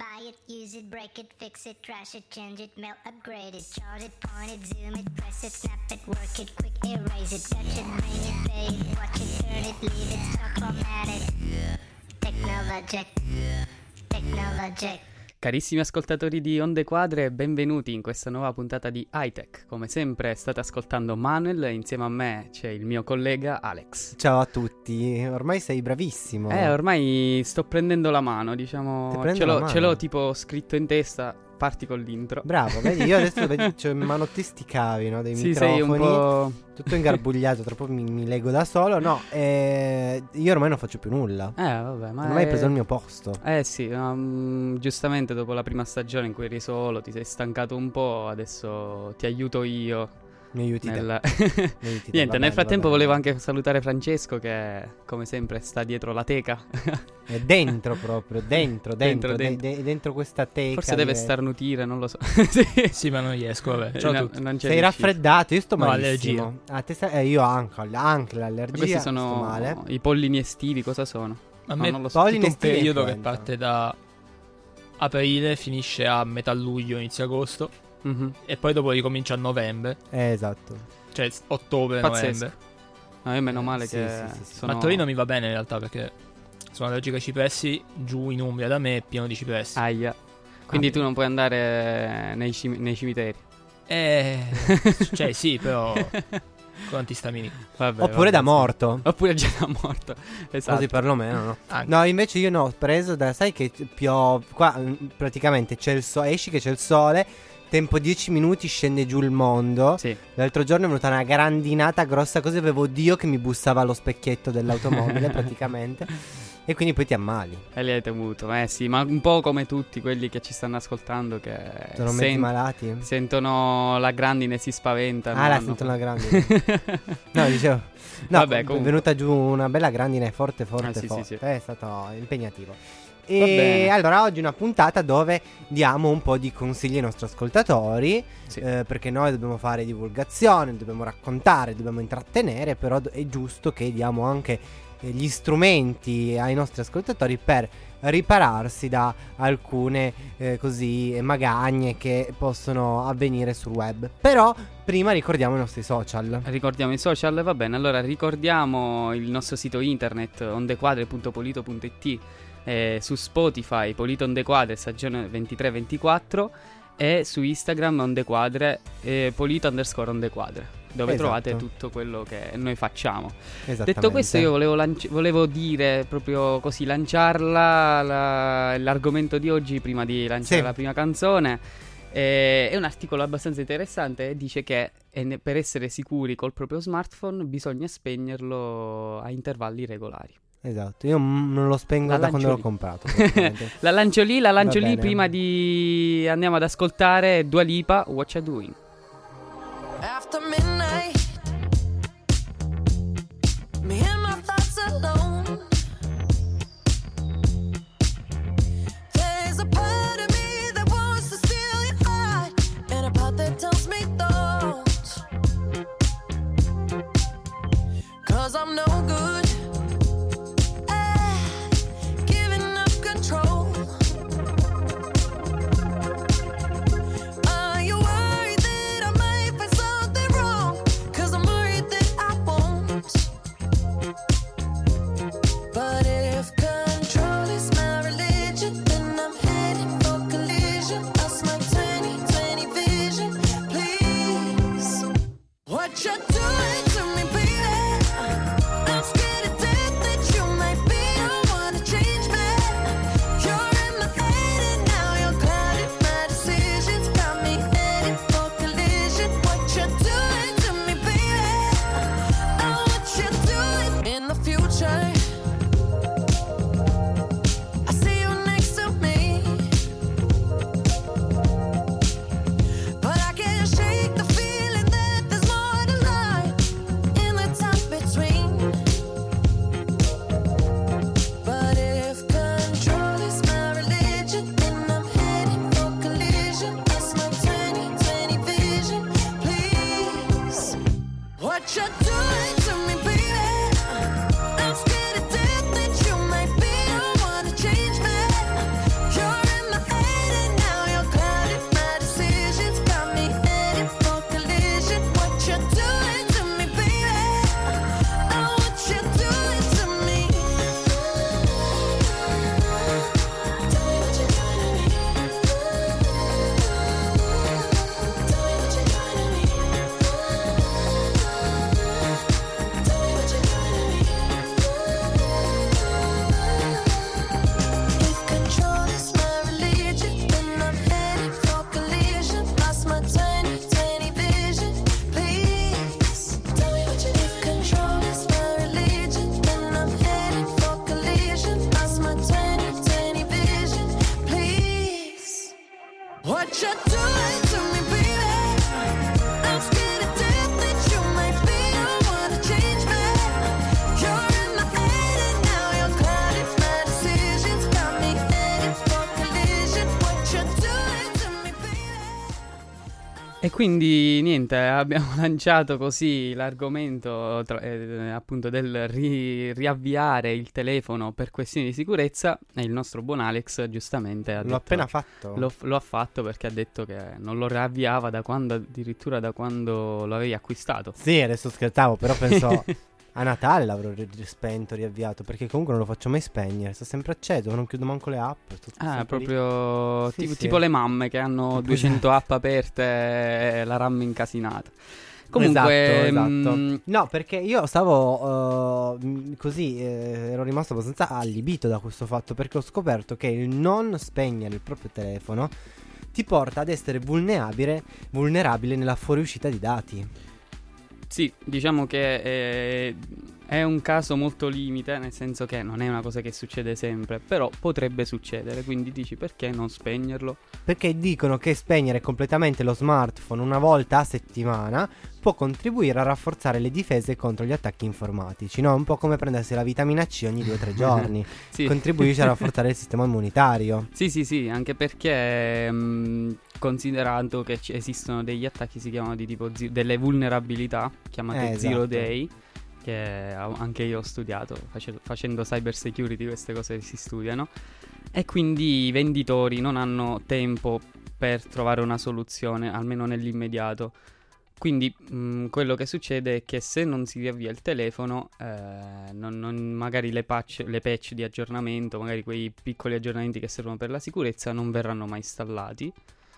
Buy it, use it, break it, fix it, trash it, change it, melt, upgrade it, chart it, point it, zoom it, press it, snap it, work it, quick erase it, touch it, bring it, pay it, watch it, turn it, leave it, stop, format it. Technologic. Carissimi ascoltatori di Onde Quadre, benvenuti in questa nuova puntata di Hightech. Come sempre state ascoltando Manuel, insieme a me c'è il mio collega Alex. Ciao a tutti, ormai sei bravissimo. Ormai sto prendendo la mano, diciamo, ce l'ho tipo scritto in testa, parti con l'intro. Bravo, vedi, io adesso c'ho in mano testicavi, no, dei sì, microfoni, sei un po' tutto ingarbugliato, tra poco mi leggo da solo. No, io ormai non faccio più nulla. Vabbè, ma ormai hai preso il mio posto. Sì, giustamente dopo la prima stagione in cui eri solo, ti sei stancato un po', adesso ti aiuto io. Mi aiuti te. Niente, nel frattempo volevo anche salutare Francesco che come sempre sta dietro la teca. È dentro proprio, dentro questa teca. Forse deve starnutire, non lo so. Sì, ma non riesco, vabbè. Ciao a tutti. Sei raffreddato, io sto malissimo. Allergia. Io anche l'allergia. Questi sto sono male. I pollini estivi, cosa sono? A me non lo so. tutto un periodo che parte da aprile, finisce a metà luglio, inizio agosto. Mm-hmm. E poi dopo ricomincia a novembre. Esatto. Cioè ottobre, pazzesco. novembre. No, io meno male che sì. sono... Ma a Torino mi va bene in realtà perché sono allergico ai cipressi. Giù in Umbria da me è pieno di cipressi. Aia. Quindi tu non puoi andare nei cimiteri. Cioè sì, però con antistaminico. Oppure da morto. Oppure già da morto. Esatto. Così perlomeno, no? Anche. No, invece io ho preso da... Sai che piove... Qua praticamente c'è il sole, esci che c'è il sole, tempo 10 minuti scende giù il mondo. Sì. L'altro giorno è venuta una grandinata grossa, così avevo Dio che mi bussava allo specchietto dell'automobile praticamente. E quindi poi ti ammali. E li hai temuto. Sì, ma un po' come tutti quelli che ci stanno ascoltando che sono mezzi malati. Sentono la grandine e si spaventano. La sentono la grandine. No, dicevo. No, vabbè, è venuta giù una bella grandine forte. Sì. È stato impegnativo. E allora oggi una puntata dove diamo un po' di consigli ai nostri ascoltatori, sì. Perché noi dobbiamo fare divulgazione, dobbiamo raccontare, dobbiamo intrattenere, però è giusto che diamo anche gli strumenti ai nostri ascoltatori per ripararsi da alcune così magagne che possono avvenire sul web. Però prima ricordiamo i nostri social. Ricordiamo i social, va bene. Allora ricordiamo il nostro sito internet ondequadre.polito.it, su Spotify Polito Ondequadre stagione 23-24 e su Instagram Ondequadre Polito_Ondequadre, dove trovate tutto quello che noi facciamo. Detto questo, io volevo dire proprio così, lanciarla l'argomento di oggi prima di lanciare la prima canzone. È un articolo abbastanza interessante e dice che per essere sicuri col proprio smartphone bisogna spegnerlo a intervalli regolari. Esatto, io non lo spengo da quando l'ho comprato. La lancio lì prima di andiamo ad ascoltare Dua Lipa, What You Doing. After midnight, me and my thoughts alone. There's a part of me that wants to steal your heart, and a part that tells me don't. 'Cause I'm no good at giving up control. Are you worried that I might find something wrong? What you doing to me, baby? I'm scared to death that you might be the one to change me. You're in my head and now you're clouding my decisions. Got me headed for collision. What you doing to me, baby? E quindi niente, abbiamo lanciato così l'argomento appunto del riavviare il telefono per questioni di sicurezza, e il nostro buon Alex giustamente ha L'ho appena fatto. lo ha fatto perché ha detto che non lo riavviava da quando, addirittura da quando lo avevi acquistato. Sì, adesso scherzavo, però penso a Natale l'avrò spento, riavviato, perché comunque non lo faccio mai spegnere, sta sempre acceso, non chiudo manco le app. Proprio Sì, sì. tipo le mamme che hanno 200 app aperte e la RAM incasinata. Comunque, esatto. No, perché io stavo così, ero rimasto abbastanza allibito da questo fatto, perché ho scoperto che il non spegnere il proprio telefono ti porta ad essere vulnerabile nella fuoriuscita di dati. sì, diciamo che è un caso molto limite, nel senso che non è una cosa che succede sempre, però potrebbe succedere, quindi dici perché non spegnerlo? Perché dicono che spegnere completamente lo smartphone una volta a settimana può contribuire a rafforzare le difese contro gli attacchi informatici, no? Un po' come prendersi la vitamina C ogni 2 o 3 giorni. Sì. Contribuisce a rafforzare il sistema immunitario. Sì, anche perché considerato che esistono degli attacchi, si chiamano di tipo delle vulnerabilità, chiamate Esatto. Zero Day, che anche io ho studiato, facendo cyber security queste cose si studiano, e quindi i venditori non hanno tempo per trovare una soluzione, almeno nell'immediato. Quindi quello che succede è che se non si riavvia il telefono, magari le patch di aggiornamento, magari quei piccoli aggiornamenti che servono per la sicurezza, non verranno mai installati,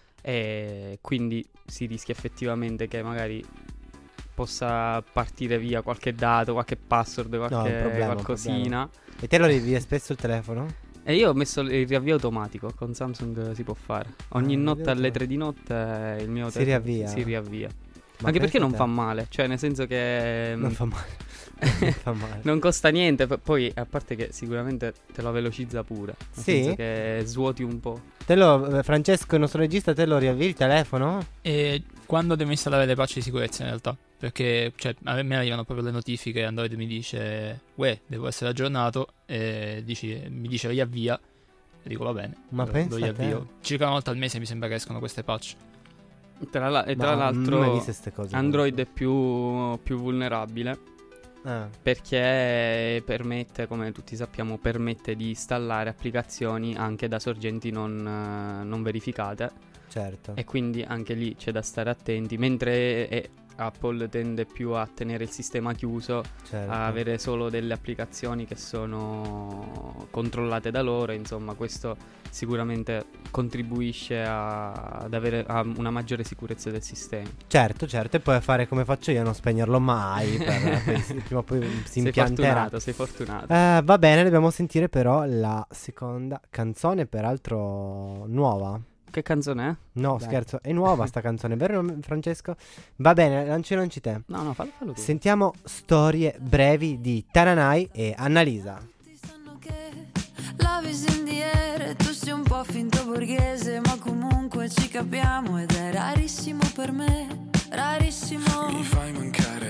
e quindi si rischia effettivamente che magari possa partire via qualche dato, qualche password, qualcosina. E te lo riavvia spesso il telefono? E io ho messo il riavvio automatico, con Samsung si può fare. Ogni notte alle 3 di notte il mio Si riavvia. si riavvia. Ma Anche perché non pensa fa te. male, cioè nel senso che Non fa male. Non fa male. non costa niente, poi a parte che sicuramente te lo velocizza pure, nel Sì? senso che svuoti un po'. Francesco, il nostro regista, te lo riavvii il telefono? E quando devo installare le patch di sicurezza in realtà? Perché a me arrivano proprio le notifiche, Android mi dice devo essere aggiornato, e mi dice riavvia, e dico va bene, Ma pensa lo a te. riavvio. Circa una volta al mese mi sembra che escono queste patch. Tra Non ho mai l'altro visto ste cose. Android è più vulnerabile, Ah, perché permette, come tutti sappiamo, permette di installare applicazioni anche da sorgenti non verificate, certo. e quindi anche lì c'è da stare attenti, mentre Apple tende più a tenere il sistema chiuso, Certo. a avere solo delle applicazioni che sono controllate da loro. Insomma, questo sicuramente contribuisce ad avere una maggiore sicurezza del sistema. Certo, e poi fare come faccio io, non spegnerlo mai. Prima o poi si impianterà. Sei fortunato. Va bene, dobbiamo sentire però la seconda canzone, peraltro nuova. Che canzone è? No, Dai. scherzo, è nuova sta canzone, vero Francesco? Va bene, lanci te. No, fallo tu. Sentiamo Storie brevi di Tananai e Annalisa. Ti sanno che la visi in the air, tu sei un po' finto borghese, ma comunque ci capiamo ed è rarissimo per me, rarissimo. Mi fai mancare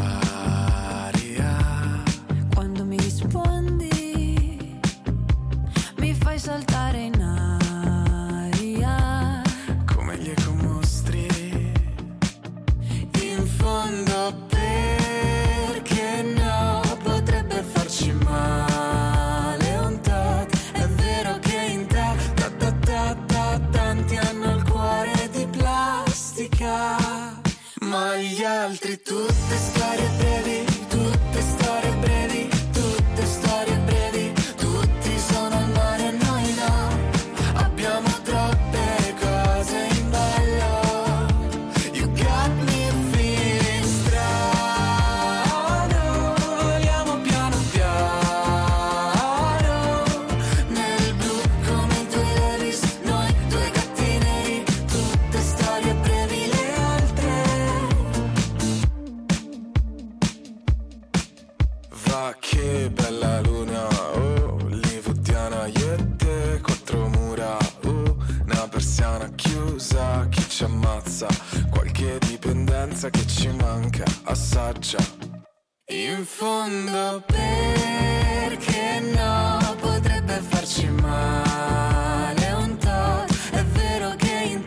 l'aria. Quando mi rispondi, mi fai saltare in aria. Come gli ecomostri. In fondo perché no, potrebbe farci male un tot. È vero che in te tanti hanno il cuore di plastica, ma gli altri tutte storie brevi, tutte storie brevi, tutte storie brevi. Tutti sono al mare e noi no, abbiamo troppe cose in ballo. You got me feeling strano, voliamo piano piano nel blu come i tuoi Levi's, noi due gatti neri. Tutte storie brevi, le altre usa, chi ci ammazza, qualche dipendenza che ci manca, assaggia. In fondo perché no, potrebbe farci male un tot. È vero che in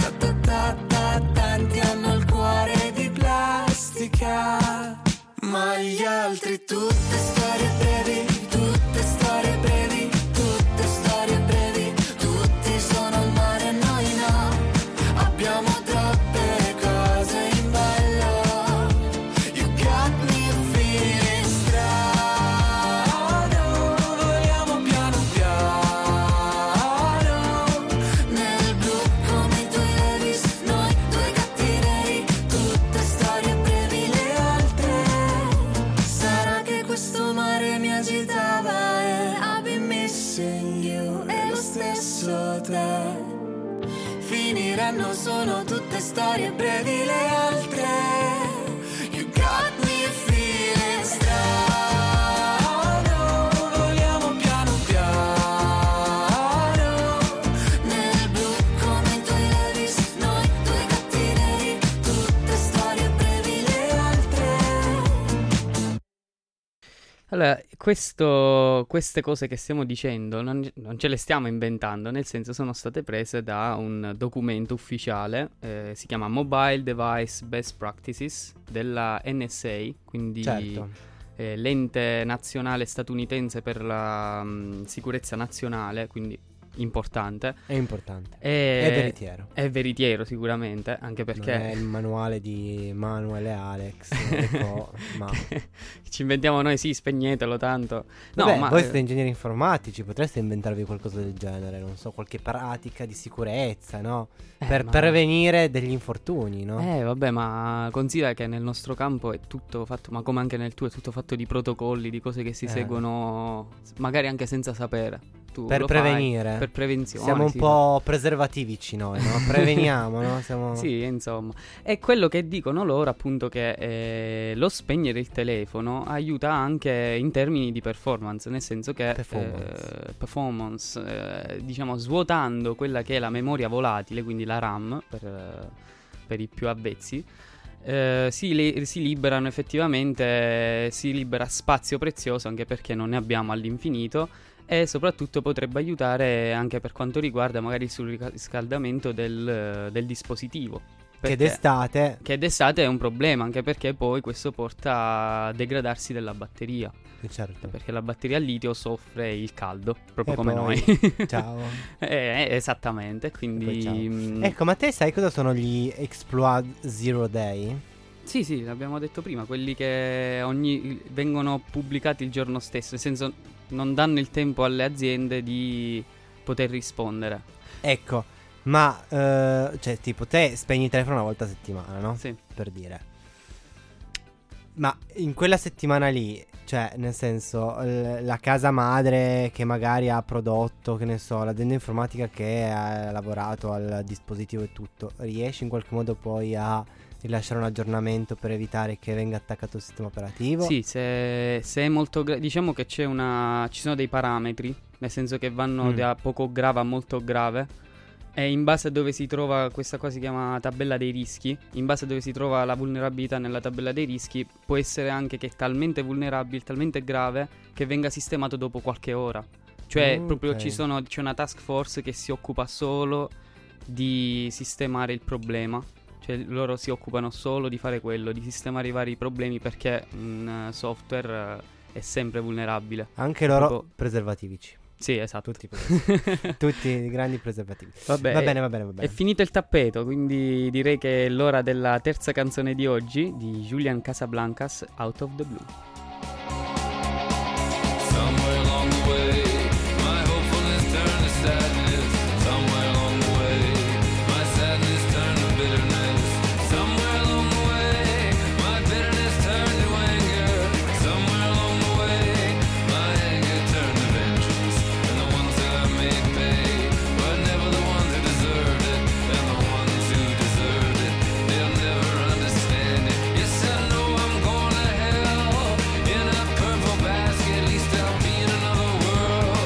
tanti hanno il cuore di plastica, ma gli altri tutte storie brevi, tutte storie brevi, tutte storie brevi. Tutti sono al mare, noi no, abbiamo troppe cose in ballo. You got me feeling strano, voliamo piano piano, nel blu come i tuoi Levis, noi due gatti neri, tutte storie brevi le altre. Sarà che questo mare mi agitava e I've been missing you, e lo stesso te. Finiranno, sono tutte storie brevi le altre. You got me feeling strano, voliamo piano piano, nel blu come i tuoi Levis, noi due gatti neri, tutte storie brevi le altre. Allora, queste cose che stiamo dicendo non ce le stiamo inventando, nel senso sono state prese da un documento ufficiale, si chiama Mobile Device Best Practices della NSA, quindi Certo. l'ente nazionale statunitense per la sicurezza nazionale, quindi importante. È importante. E- È veritiero. È veritiero sicuramente, anche perché... Non è il manuale di Manuel e Alex, ecco, ma... ci inventiamo noi, sì, spegnetelo tanto. No, Vabbè, ma voi siete ingegneri informatici, potreste inventarvi qualcosa del genere, non so, qualche pratica di sicurezza, no? Per ma- prevenire degli infortuni, no? vabbè, ma considera che nel nostro campo è tutto fatto, ma come anche nel tuo, è tutto fatto di protocolli, di cose che si seguono, magari anche senza sapere. Tu Per lo fai prevenire. per prevenzione. Siamo un sì. po' preservativici noi, no? Preveniamo, no? Siamo... Sì, insomma. È quello che dicono loro, appunto, che lo spegnere il telefono aiuta anche in termini di performance, nel senso che diciamo, svuotando quella che è la memoria volatile, quindi la RAM per i più avvezzi, si liberano effettivamente, si libera spazio prezioso, anche perché non ne abbiamo all'infinito, e soprattutto potrebbe aiutare anche per quanto riguarda magari il surriscaldamento del dispositivo. Che d'estate... Che d'estate è un problema, anche perché poi questo porta a degradarsi della batteria. Certo. Perché la batteria al litio soffre il caldo, proprio E come poi- noi. Ciao. Esattamente, E poi quindi... ciao. Ecco, ma te sai cosa sono gli Exploit Zero Day? Sì, l'abbiamo detto prima, quelli che vengono pubblicati il giorno stesso, nel senso non danno il tempo alle aziende di poter rispondere. Ecco, ma cioè tipo te spegni il telefono una volta a settimana, no? Sì. Per dire. Ma in quella settimana lì, cioè nel senso la casa madre che magari ha prodotto, che ne so, l'azienda informatica che ha lavorato al dispositivo e tutto, riesce in qualche modo poi a rilasciare un aggiornamento per evitare che venga attaccato il sistema operativo? Sì, se è molto diciamo che ci sono dei parametri, nel senso che vanno da poco grave a molto grave, e in base a dove si trova, questa cosa si chiama tabella dei rischi, in base a dove si trova la vulnerabilità nella tabella dei rischi, può essere anche che è talmente vulnerabile, talmente grave, che venga sistemato dopo qualche ora. Cioè proprio ok. c'è una task force che si occupa solo di sistemare il problema. Cioè loro si occupano solo di fare quello, di sistemare i vari problemi, perché un software è sempre vulnerabile. Anche loro Proprio- preservativici. Sì, esatto. Tutti grandi preservativi. Vabbè, Va bene. È finito il tappeto, quindi direi che è l'ora della terza canzone di oggi, di Julian Casablancas, Out of the Blue. Somewhere along the way, my hopefulness turned to sadness. Somewhere along the way, my sadness turned to bitterness. Somewhere along the way, my bitterness turned to anger. Somewhere along the way, my anger turned to vengeance. And the ones that I made pay were never the ones who deserved it. And the ones who deserved it, they'll never understand it. Yes, I know I'm going to hell in a purple basket. At least I'll be in another world.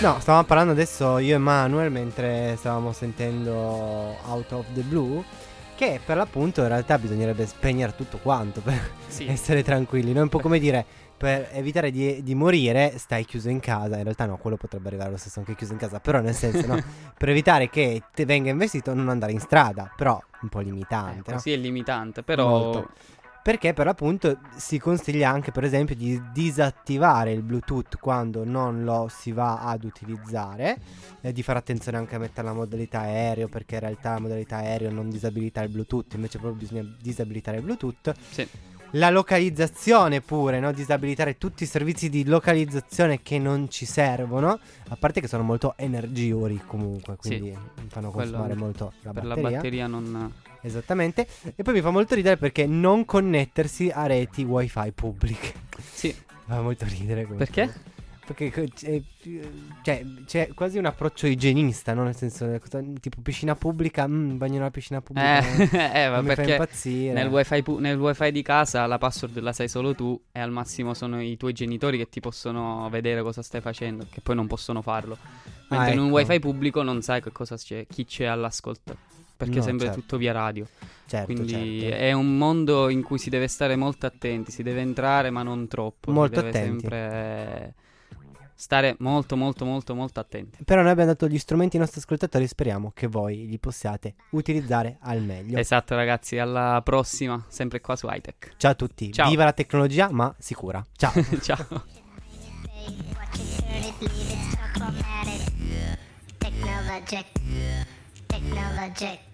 No, stavamo parlando adesso io e Manuel mentre stavamo sentendo Out of the Blue, che per l'appunto in realtà bisognerebbe spegnere tutto quanto per essere tranquilli, no? È un po' come dire, per evitare di morire stai chiuso in casa. In realtà no, quello potrebbe arrivare lo stesso anche chiuso in casa, però nel senso no, per evitare che ti venga investito non andare in strada, però un po' limitante, no? Così è limitante, però Molto. Perché per l'appunto si consiglia anche per esempio di disattivare il Bluetooth quando non lo si va ad utilizzare, di fare attenzione anche a mettere la modalità aereo, perché in realtà la modalità aereo non disabilita il Bluetooth, invece proprio bisogna disabilitare il Bluetooth. Sì. La localizzazione pure, no? Disabilitare tutti i servizi di localizzazione che non ci servono, a parte che sono molto energiuri comunque, quindi fanno consumare molto la per batteria. la batteria non... Esattamente. E poi mi fa molto ridere perché non connettersi a reti wifi pubbliche. Sì. Fa molto ridere comunque. Perché? Perché c'è quasi un approccio igienista, no? Nel senso, tipo piscina pubblica, bagno nella piscina pubblica. Ma mi fa perché impazzire. nel wifi di casa la password la sai solo tu e al massimo sono i tuoi genitori che ti possono vedere cosa stai facendo, che poi non possono farlo. Mentre in un ecco. wifi pubblico non sai che cosa c'è, chi c'è all'ascolto, perché No, sempre certo. tutto via radio. Certo, Quindi certo. è un mondo in cui si deve stare molto attenti, si deve entrare ma non troppo. Molto si deve attenti. sempre stare molto attenti. Però noi abbiamo dato gli strumenti ai nostri ascoltatori, speriamo che voi li possiate utilizzare al meglio. Esatto ragazzi, alla prossima, sempre qua su iTech. Ciao a tutti, Ciao. viva la tecnologia ma sicura. Ciao. Ciao. Watch it, turn it, leave it, talk format it. Technologic.